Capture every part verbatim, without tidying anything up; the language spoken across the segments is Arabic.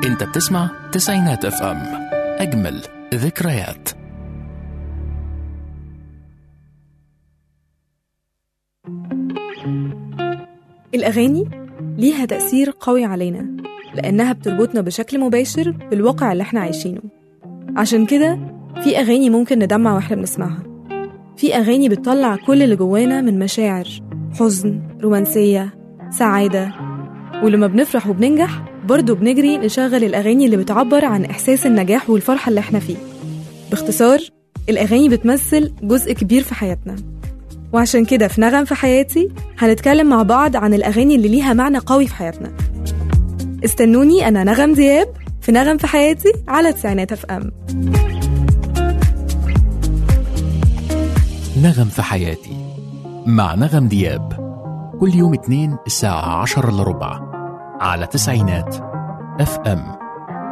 انت بتسمع تسعينات اف ام، اجمل ذكريات. الأغاني ليها تأثير قوي علينا لأنها بتربطنا بشكل مباشر بالواقع اللي احنا عايشينه. عشان كده في أغاني ممكن ندمع واحنا بنسمعها، في أغاني بتطلع كل اللي جوانا من مشاعر، حزن، رومانسية، سعادة. ولما بنفرح وبننجح برضو بنجري نشغل الأغاني اللي بتعبر عن إحساس النجاح والفرحة اللي احنا فيه. باختصار، الأغاني بتمثل جزء كبير في حياتنا. وعشان كده في نغم في حياتي هنتكلم مع بعض عن الأغاني اللي ليها معنى قوي في حياتنا. استنوني، أنا نغم دياب في نغم في حياتي على تسعينات اف ام. نغم في حياتي مع نغم دياب، كل يوم اثنين الساعة عشرة إلا ربع على تسعينات اف ام.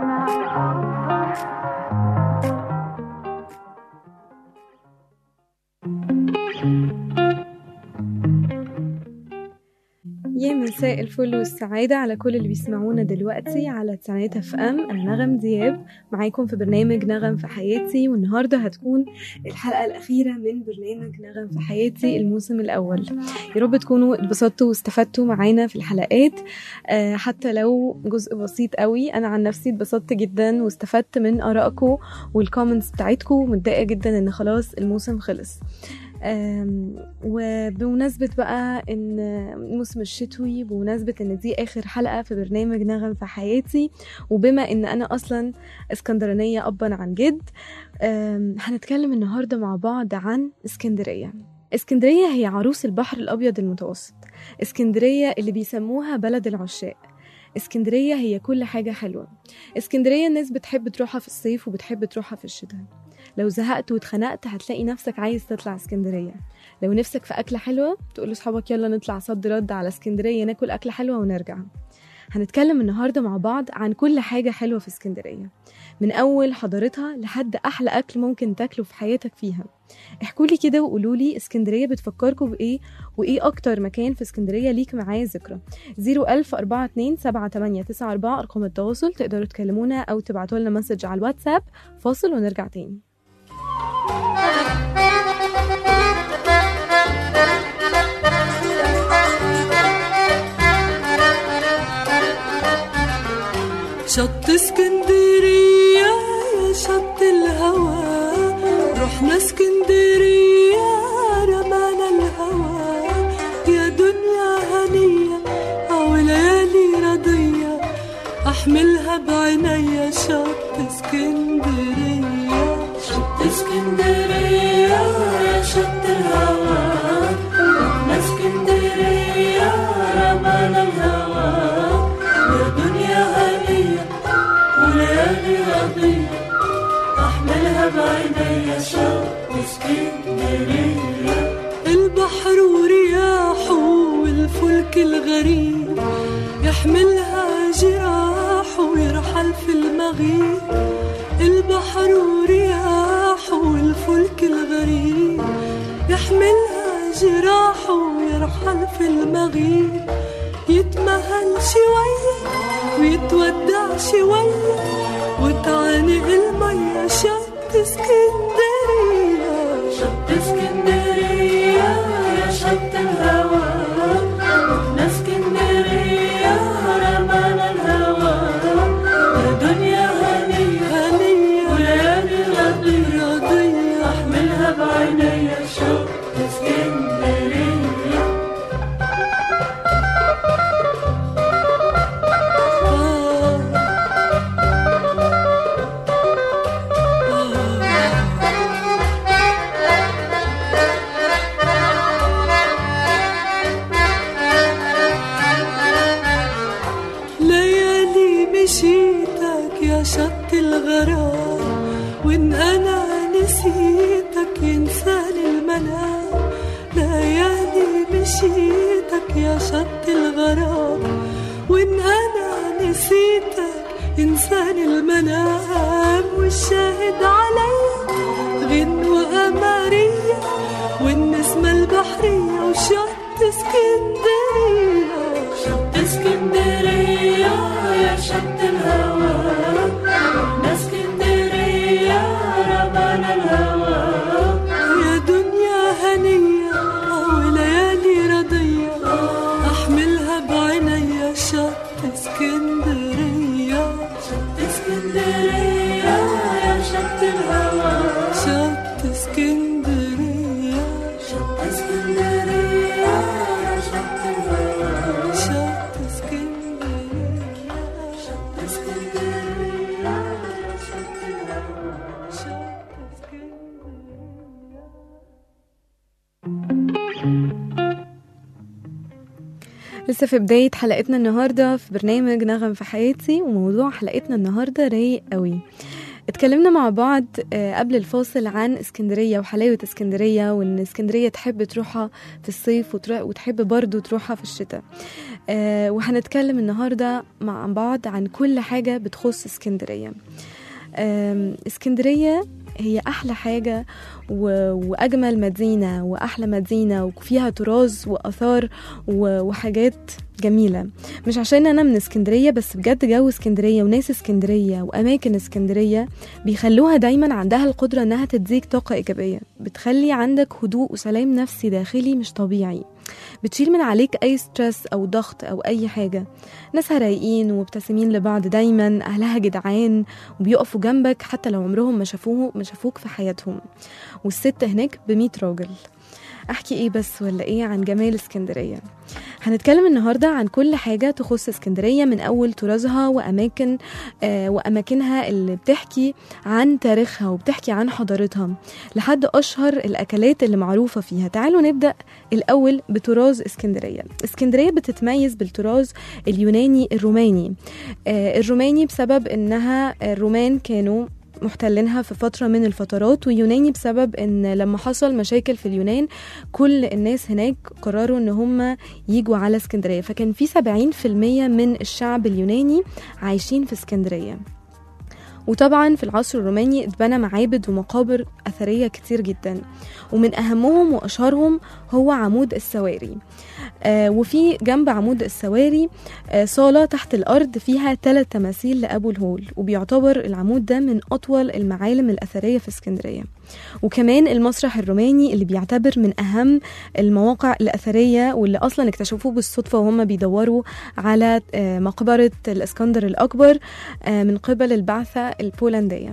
يا مساء الفل والسعادة على كل اللي بيسمعونا دلوقتي على تسعينات اف ام. أنا نغم دياب معاكم في برنامج نغم في حياتي، والنهاردة هتكون الحلقة الأخيرة من برنامج نغم في حياتي الموسم الأول. يا رب تكونوا اتبسطتوا واستفدتوا معانا في الحلقات، أه حتى لو جزء بسيط قوي. أنا عن نفسي اتبسطت جدا واستفدت من آرائكم والكومنتس بتاعتكم، ومتضايقة جدا إن خلاص الموسم خلص. وبمناسبة بقى ان الموسم الشتوي، بمناسبة ان دي اخر حلقة في برنامج نغم في حياتي، وبما ان انا اصلا اسكندرانية ابا عن جد، هنتكلم النهاردة مع بعض عن اسكندرية. اسكندرية هي عروس البحر الابيض المتوسط، اسكندرية اللي بيسموها بلد العشاق، اسكندرية هي كل حاجة حلوة. اسكندرية الناس بتحب تروحها في الصيف وبتحب تروحها في الشتاء. لو زهقت واتخنقت هتلاقي نفسك عايز تطلع اسكندرية. لو نفسك في أكلة حلوة تقول لصحابك يلا نطلع صد رد على اسكندرية ناكل أكلة حلوة ونرجع. هنتكلم النهاردة مع بعض عن كل حاجة حلوة في اسكندرية، من أول حضارتها لحد أحلى أكل ممكن تاكله في حياتك فيها. احكولي كده وقولولي اسكندرية بتفكركم بإيه، وإيه أكتر مكان في اسكندرية ليك معايا ذكرى. زيرو ألف أربعة اتنين سبعة تمانية تسعة أربعة أرقام التواصل، تقدروا تكلمونا أو تبعتوا لنا مسج على الواتساب. فاصل ونرجع تاني. شط اسكندرية يا شط الهوى، رحنا اسكندرية رمانا الهوى، يا دنيا هنية أو ليالي رضية أحملها بعينيا. شط اسكندرية، شط اسكندرية يا شط الهوى، رحنا اسكندرية رمانا الهوى، يا دنيا هنية وليالي رضية أحملها بعينيا. شط اسكندرية، البحر ورياحه والفلك الغريب يحملها جراح ويرحل في المغيب. البحر ورياحه والفلك الغريب يحملها جراح ويرحل في المغيب. يتمهل شوية ويتودع شوية وتعانق المية. شط اسكندرية، شط اسكندرية يا شط الهوى، رحنا اسكندرية رمانا الهوى، يا دنيا هنية هنية وليالي رضية رضية أحملها بعينيا. شط اسكندرية. مشيتك يا شط الغرام، وإن أنا نسيتك ينساني المنام. ليالي مشيتك يا شط الغرام، وإن أنا نسيتك ينساني المنام. والشاهد عليا غنوة قمرية والنسمة البحرية وشط اسكندرية. شط اسكندرية يا شط الهوى، لسه في بداية حلقتنا النهاردة في برنامج نغم في حياتي، وموضوع حلقتنا النهاردة رايق قوي. اتكلمنا مع بعض قبل الفاصل عن اسكندرية وحلاوة اسكندرية، وان اسكندرية تحب تروحها في الصيف وتحب برضو تروحها في الشتاء. وهنتكلم النهاردة مع بعض عن كل حاجة بتخص اسكندرية. اسكندرية هي أحلى حاجة وأجمل مدينة وأحلى مدينة، وفيها تراث وأثار وحاجات جميلة. مش عشان أنا من اسكندرية بس، بجد جو اسكندرية وناس اسكندرية وأماكن اسكندرية بيخلوها دايما عندها القدرة أنها تديك طاقة إيجابية، بتخلي عندك هدوء وسلام نفسي داخلي مش طبيعي، بتشيل من عليك أي سترس أو ضغط أو أي حاجة. ناسها رايقين ومبتسمين لبعض دايما، أهلها جدعان وبيقفوا جنبك حتى لو عمرهم ما شافوه ما شافوك في حياتهم، والست هناك بميت راجل. أحكي إيه بس ولا إيه عن جمال اسكندرية؟ هنتكلم النهاردة عن كل حاجة تخص اسكندرية، من أول طرازها وأماكن آه وأماكنها اللي بتحكي عن تاريخها وبتحكي عن حضارتها، لحد أشهر الأكلات اللي معروفة فيها. تعالوا نبدأ الأول بطراز اسكندرية. اسكندرية بتتميز بالطراز اليوناني الروماني. آه الروماني بسبب إنها الرومان كانوا محتلينها في فترة من الفترات، ويوناني بسبب ان لما حصل مشاكل في اليونان كل الناس هناك قرروا ان هم ييجوا على اسكندرية، فكان في سبعين في المية من الشعب اليوناني عايشين في اسكندرية. وطبعا في العصر الروماني اتبنى معابد ومقابر أثرية كتير جدا، ومن أهمهم وأشهرهم هو عمود السواري. آه وفي جنب عمود السواري آه صالة تحت الأرض فيها ثلاث تماثيل لأبو الهول، وبيعتبر العمود ده من أطول المعالم الأثرية في اسكندرية. وكمان المسرح الروماني اللي بيعتبر من أهم المواقع الأثرية، واللي أصلا اكتشفوه بالصدفة وهم بيدوروا على آه مقبرة الإسكندر الأكبر آه من قبل البعثة البولندية.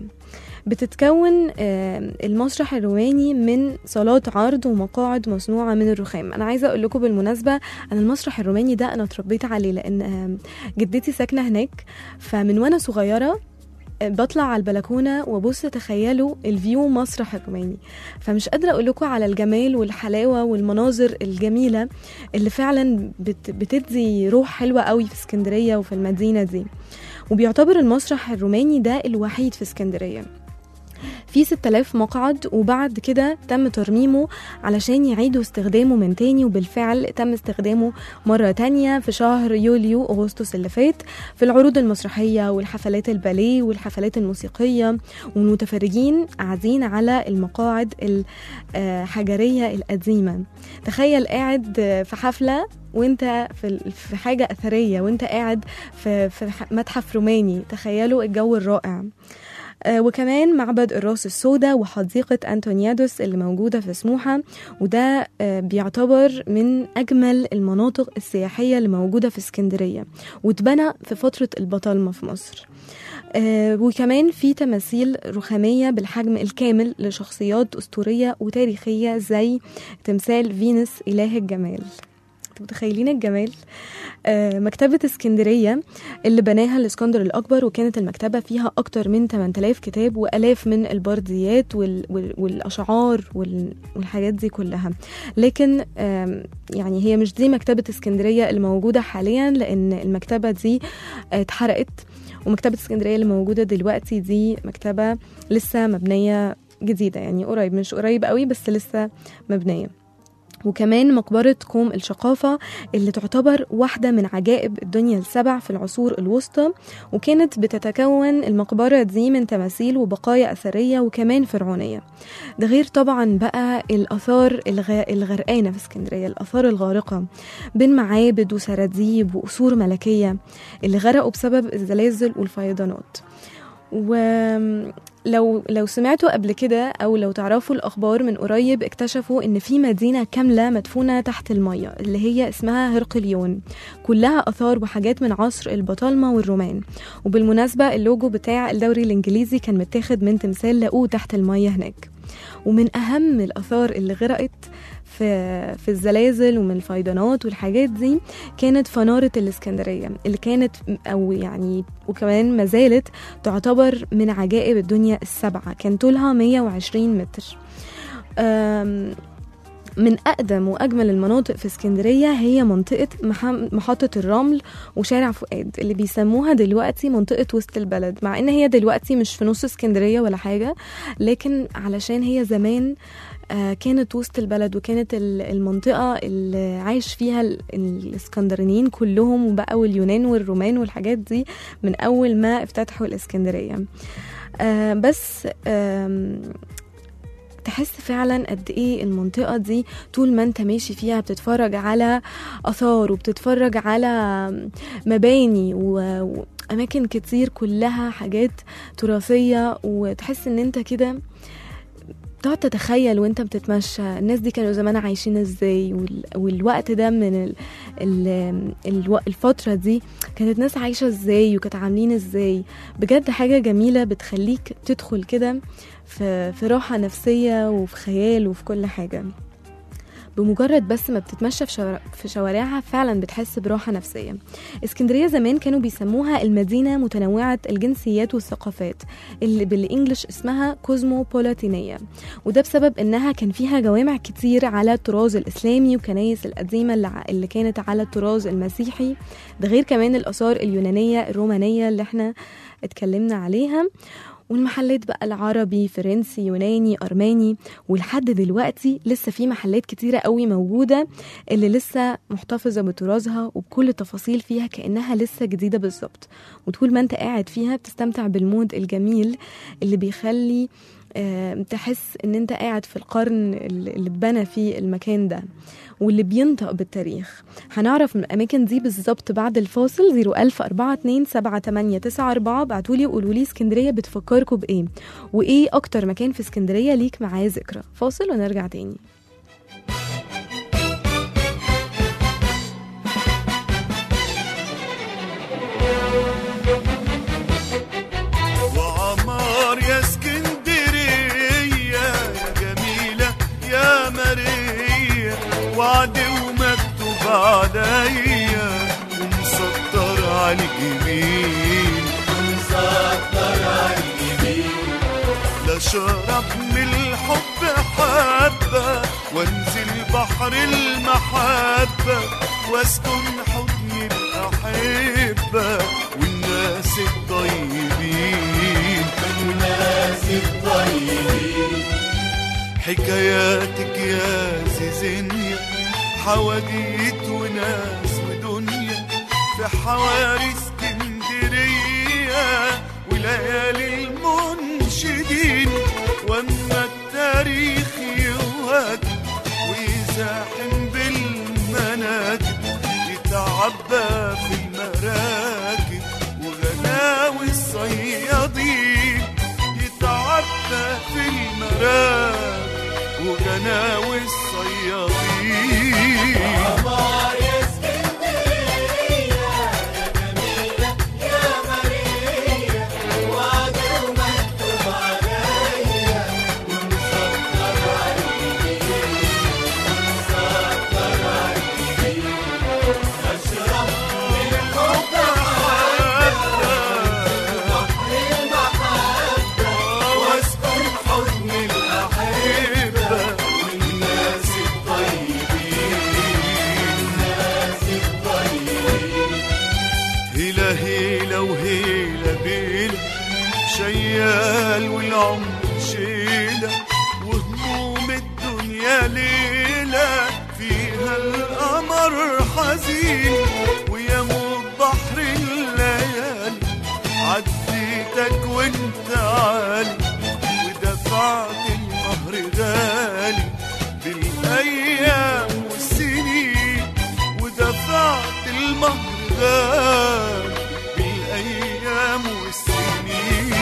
بتتكون المسرح الروماني من صالات عرض ومقاعد مصنوعة من الرخام. أنا عايزة أقول لكم بالمناسبة أن المسرح الروماني ده أنا اتربيت عليه، لأن جدتي ساكنة هناك، فمن وأنا صغيرة بطلع على البلكونة وبص تخيلوا الفيو مسرح الروماني. فمش قادرة أقول لكم على الجمال والحلاوة والمناظر الجميلة اللي فعلا بت بتدي روح حلوة قوي في اسكندرية وفي المدينة دي. وبيعتبر المسرح الروماني ده الوحيد في اسكندرية، في ستة آلاف مقعد، وبعد كده تم ترميمه علشان يعيدوا استخدامه من تاني، وبالفعل تم استخدامه مرة تانية في شهر يوليو أغسطس اللي فات في العروض المسرحية والحفلات الباليه والحفلات الموسيقية، والمتفرجين قاعدين على المقاعد الحجرية القديمة. تخيل قاعد في حفلة وانت في حاجة أثرية، وانت قاعد في متحف روماني، تخيلوا الجو الرائع. آه وكمان معبد الراس السوداء وحديقة أنتونيادوس اللي موجودة في سموحة، وده آه بيعتبر من أجمل المناطق السياحية اللي موجودة في اسكندرية، واتبنى في فترة البطالمة في مصر. آه وكمان في تماثيل رخامية بالحجم الكامل لشخصيات أسطورية وتاريخية زي تمثال فينوس إله الجمال. متخيلين الجمال؟ آه مكتبة اسكندرية اللي بناها الإسكندر الأكبر، وكانت المكتبة فيها أكتر من ثمانية آلاف كتاب وألاف من البرديات وال وال والأشعار وال والحاجات دي كلها. لكن آه يعني هي مش دي مكتبة اسكندرية اللي موجودة حاليا، لأن المكتبة دي آه اتحرقت، ومكتبة اسكندرية اللي موجودة دلوقتي دي مكتبة لسه مبنية جديدة، يعني قريب، مش قريب قوي بس لسه مبنية. وكمان مقبرة قوم الشقافة اللي تعتبر واحدة من عجائب الدنيا السبع في العصور الوسطى، وكانت بتتكون المقبرة دي من تماثيل وبقايا أثرية وكمان فرعونية. ده غير طبعا بقى الآثار الغرقانة في اسكندرية، الآثار الغارقة بين معابد وسراديب وقصور ملكية اللي غرقوا بسبب الزلازل والفيضانات. ولو لو سمعتوا قبل كده أو لو تعرفوا الأخبار من قريب، اكتشفوا إن في مدينة كاملة مدفونة تحت المية اللي هي اسمها هرقليون، كلها أثار وحاجات من عصر البطالمة والرومان. وبالمناسبة اللوجو بتاع الدوري الإنجليزي كان متاخد من تمثال لقوه تحت المية هناك. ومن أهم الآثار اللي غرقت في في الزلازل ومن الفيضانات والحاجات دي كانت فنارة الإسكندرية، اللي كانت أو يعني وكمان ما زالت تعتبر من عجائب الدنيا السبعة، كان طولها مية وعشرين متر. من أقدم وأجمل المناطق في اسكندرية هي منطقة محطة الرمل وشارع فؤاد، اللي بيسموها دلوقتي منطقة وسط البلد، مع إن هي دلوقتي مش في نص اسكندرية ولا حاجة، لكن علشان هي زمان كانت وسط البلد، وكانت المنطقة اللي عايش فيها الاسكندرانيين كلهم وبقى واليونان والرومان والحاجات دي من أول ما افتتحوا الاسكندرية. بس تحس فعلا قد ايه المنطقة دي طول ما انت ماشي فيها بتتفرج على آثار وبتتفرج على مباني وأماكن كتير كلها حاجات تراثية، وتحس ان انت كده تقعد تتخيل وانت بتتمشى الناس دي كانوا زمان عايشين ازاي، والوقت ده من ال ال الفترة دي كانت ناس عايشة ازاي وكانت عاملين ازاي. بجد حاجة جميلة بتخليك تدخل كده في, في راحة نفسية وفي خيال وفي كل حاجة. بمجرد بس ما بتتمشى في, شوارع في شوارعها فعلا بتحس براحة نفسية. اسكندرية زمان كانوا بيسموها المدينة متنوعة الجنسيات والثقافات، اللي بالإنجليش اسمها كوزموبوليتانية، وده بسبب إنها كان فيها جوامع كتير على الطراز الإسلامي وكنايس القديمة اللي كانت على الطراز المسيحي، ده غير كمان الآثار اليونانية الرومانية اللي احنا اتكلمنا عليها، والمحلات بقى العربي فرنسي يوناني أرماني. ولحد دلوقتي لسه في محلات كتيرة قوي موجودة اللي لسه محتفظة بطرازها وبكل تفاصيل فيها كأنها لسه جديدة بالظبط، وطول ما انت قاعد فيها بتستمتع بالمود الجميل اللي بيخلي أه تحس ان انت قاعد في القرن اللي اتبنى فيه المكان ده واللي بينطق بالتاريخ. هنعرف من الأماكن دي بالظبط بعد الفاصل. زيرو ألف أربعة اتنين سبعة تمانية تسعة أربعة بعتولي وقولولي اسكندرية بتفكركوا بإيه، وإيه أكتر مكان في اسكندرية ليك معاه ذكرى. فاصل ونرجع تاني. وعمار يا اسكندرية يا جميلة يا مرية، وعد ومكتوب عليا ومسطر على الجميل، ومسطر على الجميل. لا شرب من الحب حبة وانزل بحر المحبة واسكن حضن الأحبة والناس الطيبين، والناس الطيبين. حكاياتك يا زيزينيا حواديت وناس ودنيا في حواري اسكندرية وليالي المنشدين. واما التاريخ يوهج ويزاحم بالمناكب يتعبى في المراكب وغناوي الصيادين، يتعبى في المراكب وغناوي الصيادين. عمار يا اسكندرية يا جميلة يا مرية، وعد ومكتوب عليا ومسطر على الجميل، ومسطر على الجميل. أشرب من الحب حبة بحر المحبة واسكن حضن الأحبة والناس الطيبين، الناس الطيبين. هيلا هيلا وهيلا بيلا شيال والعمر شيلة وهموم الدنيا ليلة فيها القمر حزين ويموت بحر الليالي. عديتك وانت عالي ودفعت المهر غالي بالأيام والسنين، ودفعت المهر غالي بالأيام والسنين.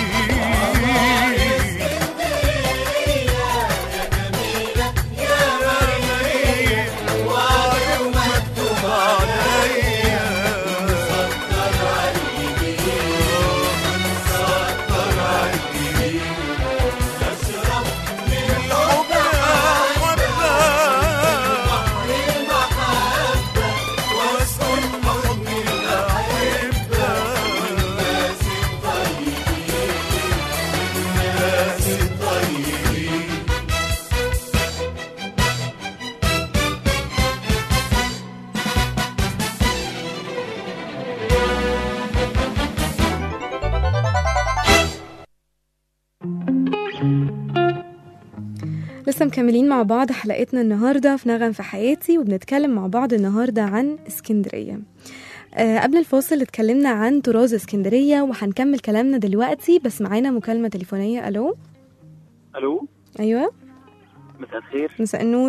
لسه مكملين مع بعض حلقتنا النهاردة في نغم في حياتي، وبنتكلم مع بعض النهاردة عن اسكندرية. أه قبل الفاصل اتكلمنا عن طراز اسكندرية، وهنكمل كلامنا دلوقتي، بس معانا مكالمة تليفونية. ألو. الو. أيوة. مساء الخير. مساء النور.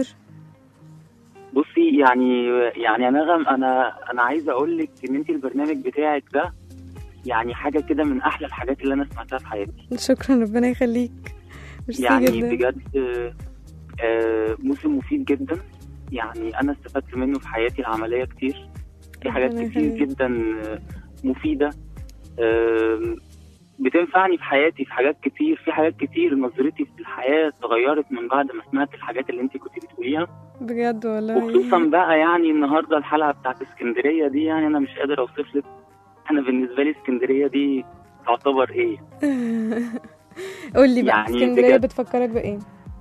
بصي يعني يعني يا نغم، انا انا عايزه اقول لك ان انت البرنامج بتاعك ده يعني حاجه كده من احلى الحاجات اللي انا سمعتها في حياتي. شكرا، ربنا يخليك. يعني جدا. بجد آه موسم مفيد جدا، يعني انا استفدت منه في حياتي العمليه كتير، في حاجات كتير يخليك. جدا مفيده آه بتنفعني في حياتي، في حاجات كتير في حاجات كتير نظرتي في الحياه اتغيرت من بعد ما سمعت الحاجات اللي انت كنت بتقوليها بجد والله. وخصوصا بقى يعني النهارده الحلقه بتاعت اسكندريه دي، يعني انا مش قادر اوصف لك انا بالنسبه لي اسكندريه دي تعتبر ايه. قول لي بقى، يعني اسكندريه بجد. بتفكرك بايه؟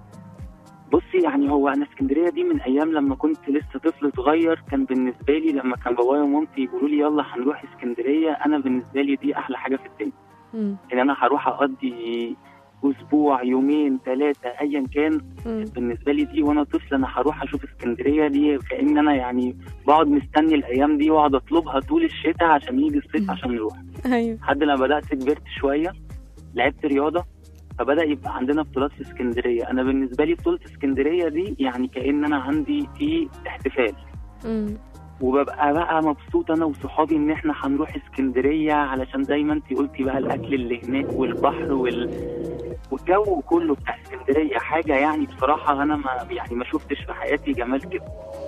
بصي يعني هو انا اسكندريه دي من ايام لما كنت لسه طفل صغير، كان بالنسبه لي لما كان بابايا ومامتي يقولوا لي يلا هنروح اسكندريه، انا بالنسبه لي دي احلى حاجه في الدنيا. مم. ان انا هروح اقضي اسبوع يومين ثلاثه ايا كان، مم. بالنسبه لي دي وانا طفل انا هروح اشوف اسكندريه دي، كأن انا يعني بقعد مستني الايام دي واقعد اطلبها طول الشتاء عشان يجي الصيف عشان نروح. ايوه. لحد لما بدات كبرت شويه لعبت رياضه، فبدا يبقى عندنا بطولات في اسكندريه. انا بالنسبه لي بطوله اسكندريه دي يعني كأن انا عندي في احتفال، مم. وببقى بقى مبسوط انا وصحابي ان احنا هنروح اسكندريه علشان زي ما انت قلتي بقى الاكل اللي هناك والبحر وال... والجو كله بتاع اسكندريه حاجه يعني بصراحه انا ما يعني ما شفتش في حياتي جمال كده.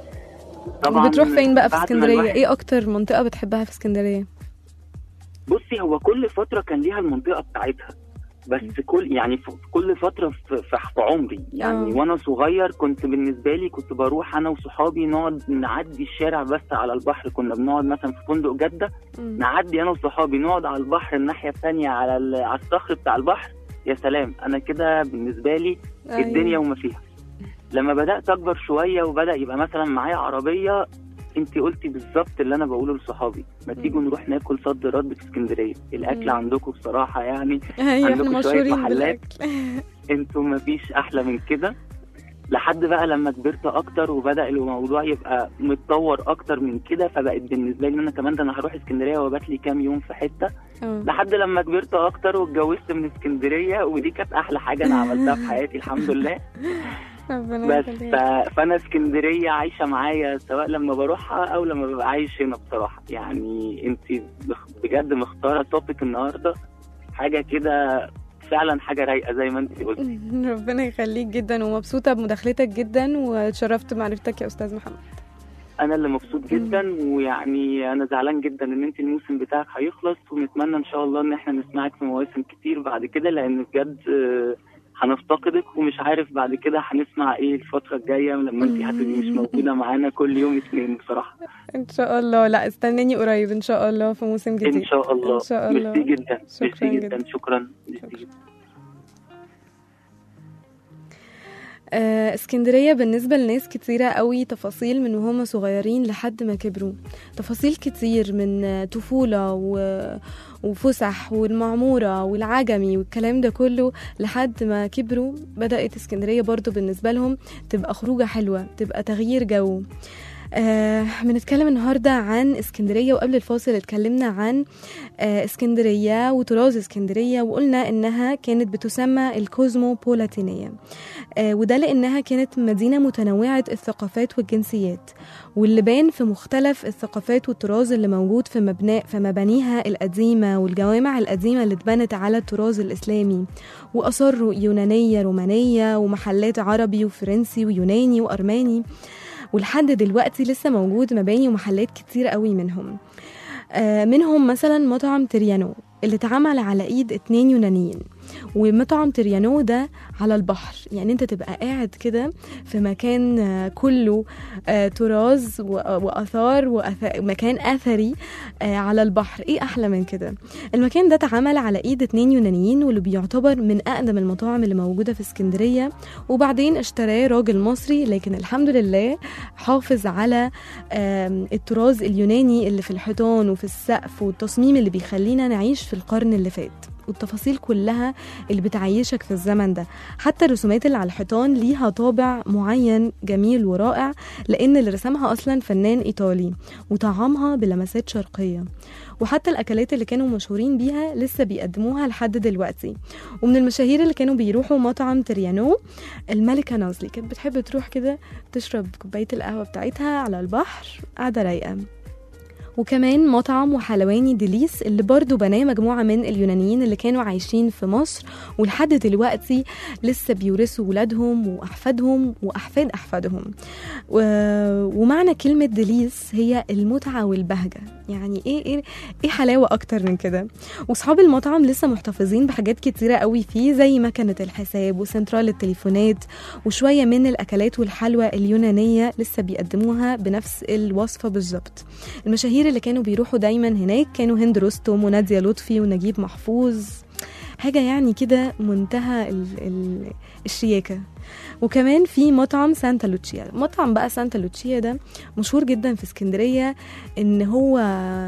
طبعا. بتروح فين بقى في بعد ما اسكندريه؟ الواحد- ايه اكتر منطقه بتحبها في اسكندريه؟ بصي هو كل فتره كان ليها المنطقه بتاعتها، بس كل يعني في كل فتره في, في في عمري يعني آه. وانا صغير كنت بالنسبه لي كنت بروح انا وصحابي نقعد نعدي الشارع بس على البحر، كنا بنقعد مثلا في فندق جده مم. نعدي انا وصحابي نقعد على البحر الناحيه الثانيه على ال- على الصخر بتاع البحر. يا سلام، انا كده بالنسبه لي أيوة. الدنيا وما فيها. لما بدات اكبر شويه وبدا يبقى مثلا معايا عربيه، انت قلتي بالظبط اللي انا بقوله لصحابي، ما تيجوا نروح ناكل صد رد في اسكندريه، الاكل مم. عندكم بصراحه يعني ايوه، احنا عندكم شوية مشهورين محلات. بالاكل. انتوا ما فيش احلى من كده. لحد بقى لما كبرت اكتر وبدا الموضوع يبقى متطور اكتر من كده، فبقت بالنسبه لي ان انا كمان ده انا هروح اسكندريه وابات لي كام يوم في حته. اه. لحد لما كبرت اكتر واتجوزت من اسكندريه، ودي كانت احلى حاجه انا عملتها في حياتي الحمد لله. ربنا بس يخليك. ف- فانا اسكندريه عايشه معايا سواء لما بروحها او لما ببقى عايش هنا بصراحه. يعني انت بجد مختاره توبيك النهارده حاجه كده فعلا حاجه رايقه زي ما انت قلت. ربنا يخليك جدا، ومبسوطه بمداخلتك جدا، واتشرفت بمعرفتك يا استاذ محمد. انا اللي مبسوط جدا، ويعني انا زعلان جدا ان انت الموسم بتاعك هيخلص، ونتمنى ان شاء الله ان احنا نسمعك في مواسم كتير بعد كده، لان بجد آه، هنفتقدك، ومش عارف بعد كده هنسمع ايه الفتره الجايه لما انت هتبقي مش موجوده معانا كل يوم اثنين بصراحه. ان شاء الله. لا، استناني قريب ان شاء الله في موسم جديد. ان شاء الله. ان شاء الله. ميرسي جدا. شكرا ميرسي جدا. جدا. شكرا. ميرسي جدا. آه، اسكندرية بالنسبة لناس كتيرة قوي تفاصيل من وهم صغيرين لحد ما كبروا، تفاصيل كتير من آه، طفولة و... وفسح والمعمورة والعجمي والكلام ده كله، لحد ما كبروا بدأت اسكندرية برضو بالنسبة لهم تبقى خروجة حلوة، تبقى تغيير جو. آه بنتكلم النهاردة عن اسكندرية، وقبل الفاصل اتكلمنا عن آه اسكندرية وطراز اسكندرية، وقلنا انها كانت بتسمى الكوزموبوليتانية، آه وده لانها كانت مدينة متنوعة الثقافات والجنسيات، واللي بان في مختلف الثقافات والطراز اللي موجود في مبنى في مبانيها القديمة والجوامع القديمة اللي اتبنت على الطراز الإسلامي، وآثار يونانية رومانية ومحلات عربي وفرنسي ويوناني وأرماني، ولحد دلوقتي لسه موجود مباني ومحلات كتير قوي منهم. آه منهم مثلا مطعم تريانو اللي اتعمل على ايد اتنين يونانيين، ومطعم تريانو ده على البحر، يعني انت تبقى قاعد كده في مكان آه كله آه طراز واثار ومكان اثري آه على البحر. ايه احلى من كده؟ المكان ده اتعمل على ايد اتنين يونانيين، واللي بيعتبر من اقدم المطاعم اللي موجوده في اسكندريه، وبعدين اشتراه راجل مصري، لكن الحمد لله حافظ على آه الطراز اليوناني اللي في الحيطان وفي السقف والتصميم اللي بيخلينا نعيش في القرن اللي فات. والتفاصيل كلها اللي بتعيشك في الزمن ده. حتى الرسومات اللي على الحيطان ليها طابع معين جميل ورائع، لأن اللي رسمها أصلا فنان إيطالي وطعمها بلمسات شرقية. وحتى الأكلات اللي كانوا مشهورين بيها لسه بيقدموها لحد دلوقتي. ومن المشاهير اللي كانوا بيروحوا مطعم تريانو الملكة نازلي، كانت بتحب تروح كده تشرب كوباية القهوة بتاعتها على البحر قاعدة رايقة. وكمان مطعم وحلواني ديليس اللي برضو بناه مجموعة من اليونانيين اللي كانوا عايشين في مصر ولحد دلوقتي لسه بيورثوا ولادهم وأحفادهم وأحفاد أحفادهم. و... ومعنى كلمة ديليس هي المتعة والبهجة، يعني إيه إيه إيه حلاوة أكتر من كده. وصحاب المطعم لسه محتفظين بحاجات كتيرة قوي فيه، زي مكنة الحساب وسنترال التليفونات وشوية من الأكلات والحلوى اليونانية لسه بيقدموها بنفس الوصفة بالظبط. المشاهير اللي كانوا بيروحوا دايما هناك كانوا هند رستم ونادية لطفي ونجيب محفوظ، حاجة يعني كده منتهى ال ال الشياكة. وكمان في مطعم سانتا لوتشيا. مطعم بقى سانتا لوتشيا ده مشهور جدا في اسكندرية، ان هو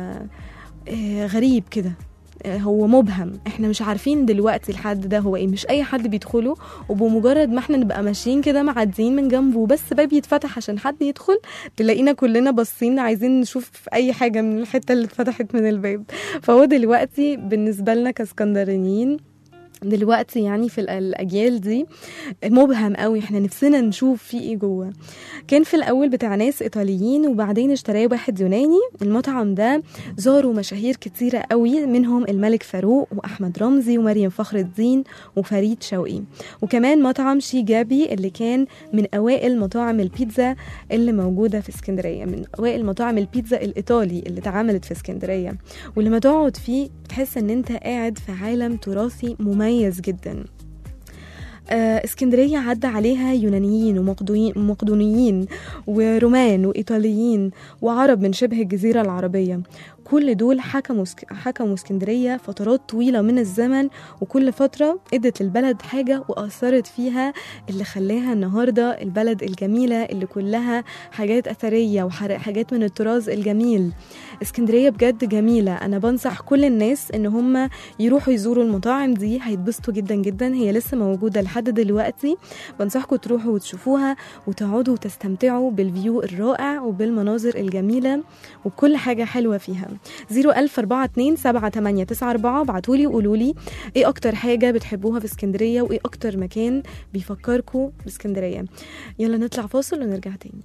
غريب كده، هو مبهم، احنا مش عارفين دلوقتي الحد ده هو ايه، مش اي حد بيدخله، وبمجرد ما احنا نبقى ماشيين كده معديين من جنبه بس باب يتفتح عشان حد يدخل تلاقينا كلنا باصين عايزين نشوف اي حاجة من الحتة اللي اتفتحت من الباب. فهو دلوقتي بالنسبة لنا كاسكندرانيين دلوقتي يعني في الأجيال دي مبهم قوي، احنا نفسنا نشوف فيه ايه جوه. كان في الأول بتاع ناس إيطاليين وبعدين اشتراه واحد يوناني. المطعم ده زاروا مشاهير كتيرة قوي، منهم الملك فاروق وأحمد رمزي ومريم فخر الدين وفريد شوقي. وكمان مطعم شي جابي اللي كان من أوائل مطاعم البيتزا اللي موجودة في اسكندرية، من أوائل مطاعم البيتزا الإيطالي اللي اتعملت في اسكندرية، ولما تقعد فيه بتحس ان انت قاعد في عالم تراثي مميز جدا. آه اسكندرية عدى عليها يونانيين ومقدونيين ورومان وإيطاليين وعرب من شبه الجزيرة العربية، كل دول حكموا حكموا اسكندرية فترات طويلة من الزمن، وكل فترة ادت للبلد حاجة وأثرت فيها اللي خلاها النهاردة البلد الجميلة اللي كلها حاجات أثرية وحاجات من التراث الجميل. اسكندرية بجد جميلة، أنا بنصح كل الناس إن هم يروحوا يزوروا المطاعم دي، هيتبسطوا جدا جدا، هي لسه موجودة لحد دلوقتي. بنصحكم تروحوا وتشوفوها وتقعدوا وتستمتعوا بالفيو الرائع وبالمناظر الجميلة وبكل حاجة حلوة فيها. زيرو ألف أربعة اتنين سبعة تمانية تسعة أربعة بعتولي وقولولي ايه أكتر حاجة بتحبوها في اسكندرية وايه أكتر مكان بيفكركوا باسكندرية. يلا نطلع فاصل ونرجع تاني.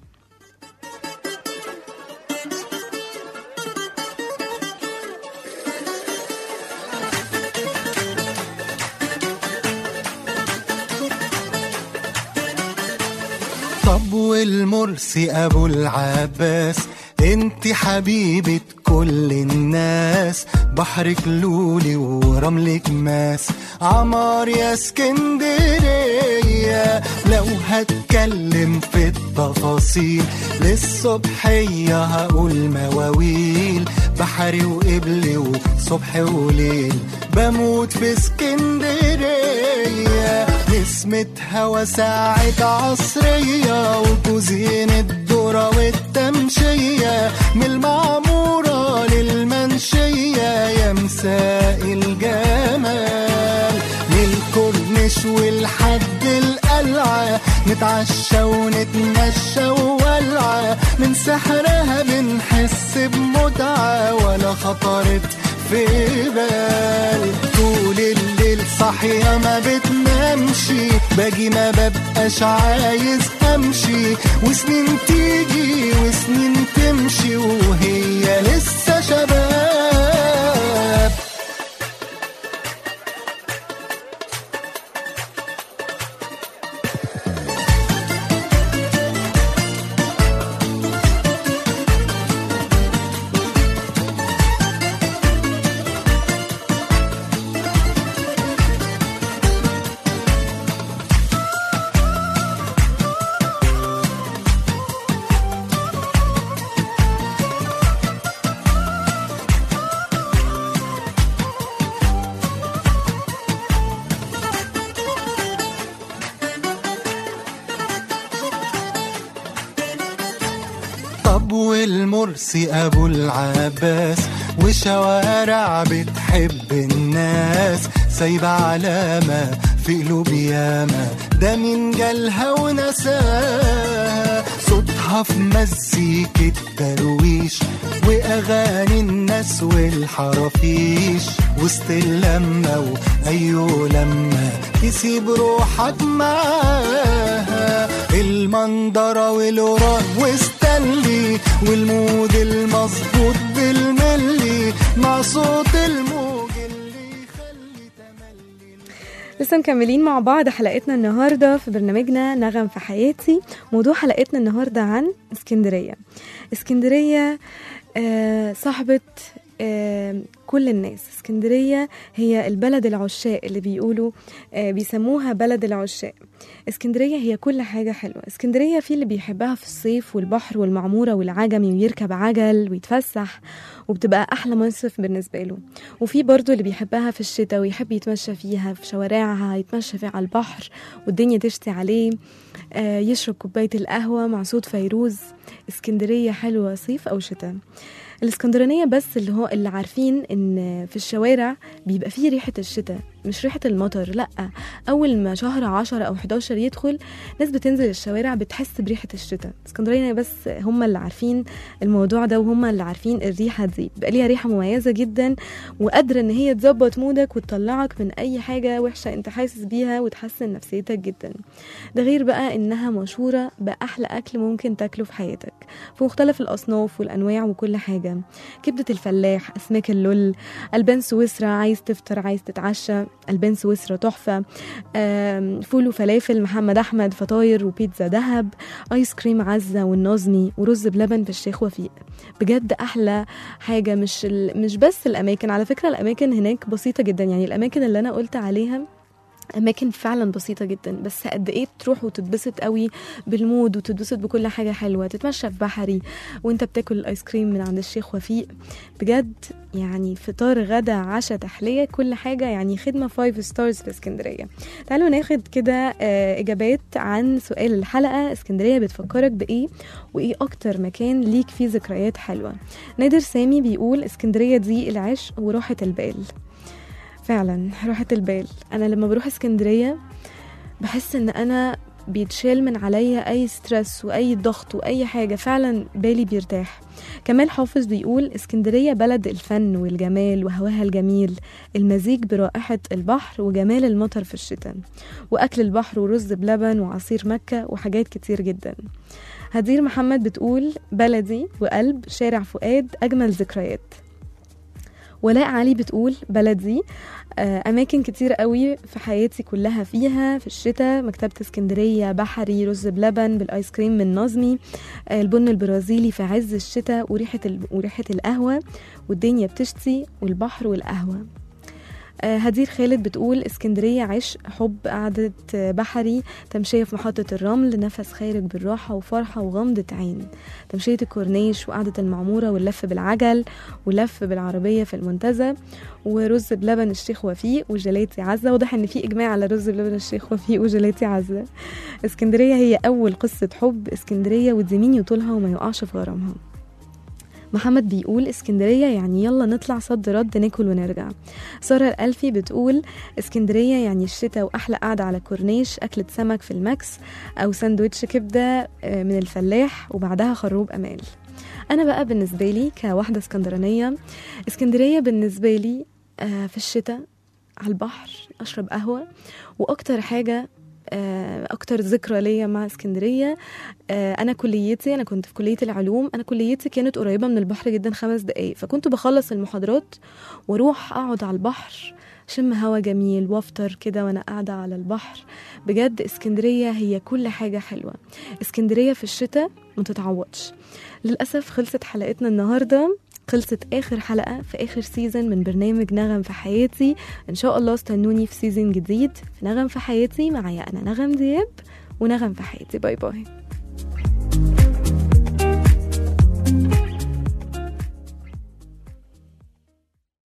طب والمرسي أبو العباس انتي حبيبة كل الناس، بحرك لولي ورملك ماس، عمار يا اسكندرية. لو هتكلم في التفاصيل للصبحية هقول مواويل، بحري وقبلي وصبح وليل، بموت في اسكندرية. نسمة هوا ساعة عصرية وكوزين الذرة والتمشية، من المعمورة للمنشية يا مساء الجمال، من الكورنيش والحد القلعة نتعشى ونتمشى وولعة، من سحرها بنحس بمتعة ولا خطرت في بال. طول الليل صاحية ما بتنامشي، باجي ما ببقاش عايز امشي، وسنين تيجي وسنين تمشي وهي لسه شباب. والمرسي أبو العباس وشوارع بتحب الناس سايبة علامة في قلوب ياما، ده مين جالها ونساها، صوتها في مزيكة درويش وأغاني الناس والحرافيش، وسط اللمة وأيو لما تسيب روحك معاها، المندرة والوران وستانلي والمود المظبوط بالملي مع صوت الموج اللي يخلي تملي. لسه مكملين مع بعض حلقتنا النهاردة في برنامجنا نغم في حياتي. موضوع حلقتنا النهاردة عن اسكندرية. اسكندرية آه صاحبة آه كل الناس. اسكندرية هي البلد العشاق اللي بيقولوا آه بيسموها بلد العشاق. اسكندرية هي كل حاجة حلوة. اسكندرية في اللي بيحبها في الصيف والبحر والمعمورة والعجمي ويركب عجل ويتفسح وبتبقى أحلى مصيف بالنسبة له، وفي برضو اللي بيحبها في الشتاء ويحب يتمشى فيها في شوارعها، يتمشى فيها على البحر والدنيا تشتي عليه، آه يشرب كوباية القهوة مع صوت فيروز. اسكندرية حلوة صيف أو شتاء. الاسكندرانية بس اللي هو اللي عارفين ان في الشوارع بيبقى فيه ريحة الشتاء، مش ريحة المطر، لأ. أول ما شهر عشرة أو حداشر يدخل ناس بتنزل الشوارع بتحس بريحة الشتاء. اسكندرانية بس هم اللي عارفين الموضوع ده، وهم اللي عارفين الريحة دي بقى ليها ريحة مميزة جدا وقادرة ان هي تظبط مودك وتطلعك من أي حاجة وحشة انت حاسس بيها وتحسن نفسيتك جدا. ده غير بقى انها مشهورة بأحلى أكل ممكن تاكله في حياتك في مختلف الأصناف والأنواع وكل حاجة. كبدة الفلاح، أسماك اللول، ألبان سويسرا، عايز تفطر عايز تتعشى ألبان سويسرا تحفة، فول وفلافل محمد أحمد، فطاير وبيتزا دهب، آيس كريم عزة والنظمي، ورز بلبن في الشيخ وفيق. بجد أحلى حاجة. مش مش بس الأماكن، على فكرة الأماكن هناك بسيطة جدا، يعني الأماكن اللي أنا قلت عليها أماكن فعلا بسيطة جدا، بس قد إيه بتروح وتتبسط قوي بالمود وتتبسط بكل حاجة حلوة. تتمشى في بحري وانت بتاكل الآيس كريم من عند الشيخ وفيق. بجد يعني فطار غدا عشاء تحلية كل حاجة، يعني خدمة فايف ستارز في اسكندرية. تعالوا ناخد كده إجابات عن سؤال الحلقة. اسكندرية بتفكرك بإيه وإيه أكتر مكان ليك فيه ذكريات حلوة؟ نادر سامي بيقول اسكندرية دي العشق وراحة البال. فعلا راحة البال. أنا لما بروح اسكندرية بحس إن أنا بيتشال من عليا أي سترس وأي ضغط وأي حاجة، فعلا بالي بيرتاح. كمال حافظ بيقول اسكندرية بلد الفن والجمال وهواها الجميل، المزيج برائحة البحر وجمال المطر في الشتاء، وأكل البحر ورز بلبن وعصير مكة وحاجات كتير جدا. هدير محمد بتقول بلدي وقلب شارع فؤاد أجمل ذكريات. ولاء علي بتقول بلدي أماكن كتير قوي في حياتي كلها فيها في الشتاء، مكتبة اسكندرية، بحري، رز بلبن بالآيس كريم من نظمي، البن البرازيلي في عز الشتاء، وريحة, وريحة القهوة والدنيا بتشتي والبحر والقهوة. هدير خالد بتقول اسكندرية عشق، حب، قعدة بحري، تمشية في محطة الرمل، نفس خارج بالراحة وفرحة وغمضة عين، تمشية الكورنيش وقعدة المعمورة واللف بالعجل ولف بالعربية في المنتزه، ورز بلبن الشيخ وفيق وجلاتي عزة. واضح ان في اجماع على رز بلبن الشيخ وفيق وجلاتي عزة. اسكندرية هي اول قصة حب، اسكندرية ودي مين يطولها وما يقعش في غرامها. محمد بيقول اسكندرية يعني يلا نطلع صد رد ناكل ونرجع. سارة الألفي بتقول اسكندرية يعني الشتاء وأحلى قعدة على كورنيش، أكلة سمك في الماكس أو ساندويتش كبدة من الفلاح وبعدها خروب أمال. أنا بقى بالنسبة لي كواحدة اسكندرانية، اسكندرية بالنسبة لي في الشتاء على البحر أشرب قهوة، وأكتر حاجة أكتر ذكرى ليا مع اسكندرية أنا كليتي، أنا كنت في كلية العلوم، أنا كليتي كانت قريبة من البحر جدا خمس دقايق، فكنت بخلص المحاضرات واروح أقعد على البحر شم هوا جميل وافطر كده وانا قاعدة على البحر. بجد اسكندرية هي كل حاجة حلوة. اسكندرية في الشتاء متتعوضش. للأسف خلصت حلقتنا النهاردة، خلصت آخر حلقة في آخر سيزن من برنامج نغم في حياتي. إن شاء الله استنوني في سيزن جديد في نغم في حياتي معايا أنا نغم دياب ونغم في حياتي. باي باي.